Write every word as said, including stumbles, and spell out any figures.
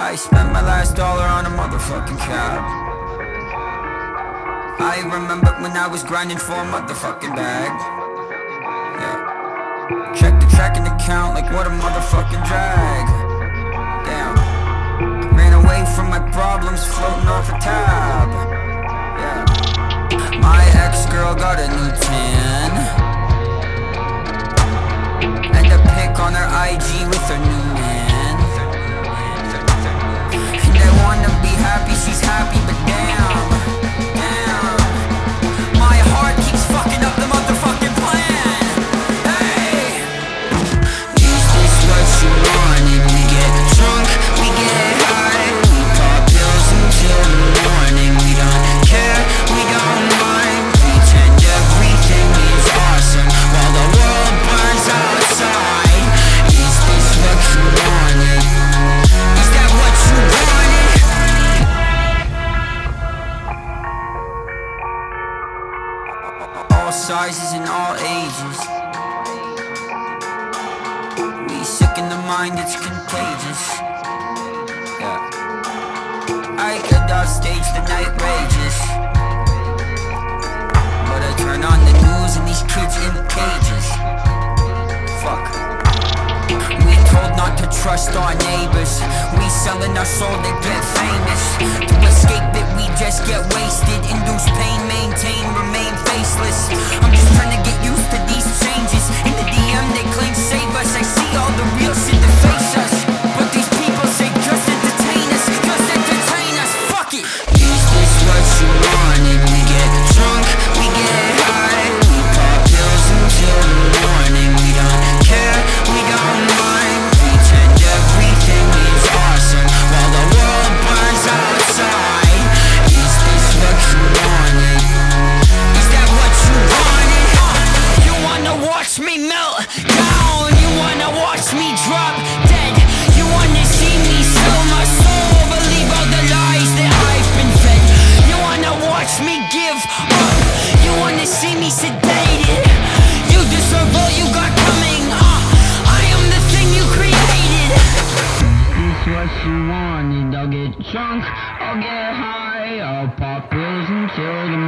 I spent my last dollar on a motherfucking cab. I remember when I was grinding for a motherfucking bag. Yeah. Check the tracking account like what a motherfucking drag. Damn. Ran away from my problems floating off a tab. Yeah. My ex-girl got a new tan, and a pic on her I G with her new man. And I wanna be happy, she's happy, but damn, damn, my heart keeps fucking up the motherfucking plan. Hey, is this what you wanted? We get drunk, we get high, we pop pills until the morning. We don't care, we don't mind, pretend everything is awesome while the world burns outside. Is this what you wanted? Is that what you wanted? All sizes and all ages, we sick in the mind, it's contagious. Yeah. I could offstage the night rages, but I turn on the news and these kids in cages. Fuck. We told not to trust our neighbors, we selling our soul to get famous. To escape it we just get wasted, induce pain, maintain, remain faceless. I'm just trying to get used to these changes. In the D M they claim save us, I see all the real shit that face us, but these people say just entertain us, just entertain us, fuck it. Is this what you wanted? We get drunk, we get high, we pop pills until the morning. We don't care, we don't mind, pretend everything is awesome while the world burns outside. Is this what you wanted? Is that what you wanted? Uh, you wanna watch me melt down, you wanna watch me drop dead, you wanna see me sell my soul, believe all the lies that I've been fed. You wanna watch me give up, you wanna see me sedated. You deserve all you got coming, uh, I am the thing you created. Is this what you wanted? I'll get drunk, I'll get high, I'll pop pills until the